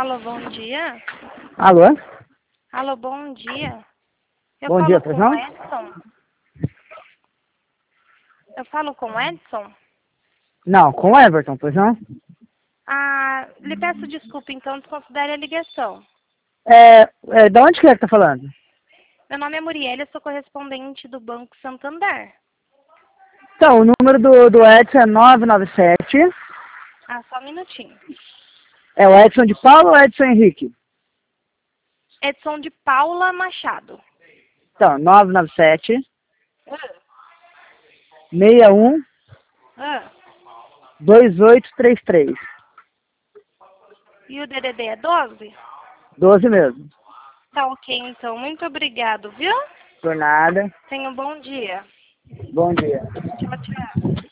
Alô, bom dia. Alô? Alô, bom dia. Eu Bom falo dia, com pois o não? Edson. Eu falo com o Edson. Não, com o Everton, pois não? Lhe peço desculpa, então desconsidere a ligação. Da onde que é que tá falando? Meu nome é Muriel, eu sou correspondente do Banco Santander. Então, o número do Edson é 997. Só um minutinho. É o Edson de Paulo ou Edson Henrique? Edson de Paula Machado. Então, 997 Ah, 61 ah. 2833. E o DDD é 12? 12 mesmo. Tá ok, então. Muito obrigado, viu? Por nada. Tenha um bom dia. Bom dia. Tchau, tchau.